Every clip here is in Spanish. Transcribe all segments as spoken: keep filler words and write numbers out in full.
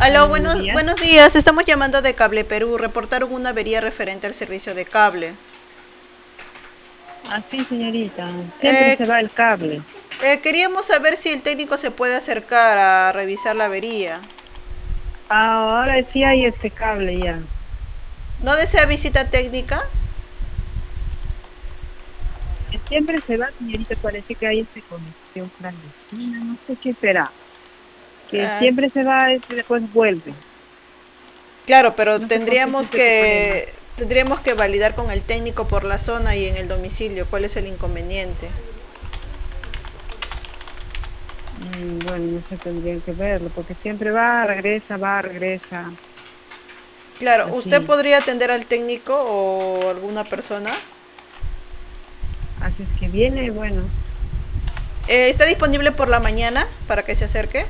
Aló, Hola, buenos buenos, días. buenos días. Estamos llamando de Cable Perú. Reportaron una avería referente al servicio de cable. Ah, sí, señorita. Siempre Eh, se va el cable. eh, Queríamos saber si el técnico se puede acercar a revisar la avería. Ah, ahora sí hay este cable ya. ¿No desea visita técnica? Que siempre se va, señorita. Parece que hay esta conexión clandestina. No sé qué será. Que Eh, siempre se va y después vuelve. claro, pero No sé por qué tendríamos existe este problema. que tendríamos que validar con el técnico por la zona y en el domicilio cuál es el inconveniente. Mm, bueno, no sé, tendrían que verlo. Porque siempre va, regresa, va, regresa. Claro, ¿usted Así. podría atender al técnico o alguna persona? Así es que viene, bueno. Eh, ¿Está disponible por la mañana para que se acerque?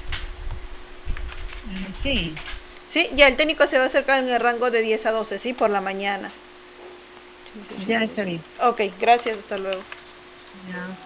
eh, sí, Sí, ya el técnico se va a acercar en el rango de diez a doce, ¿sí? Por la mañana. ya está bien. Ok, gracias, hasta luego. Ya.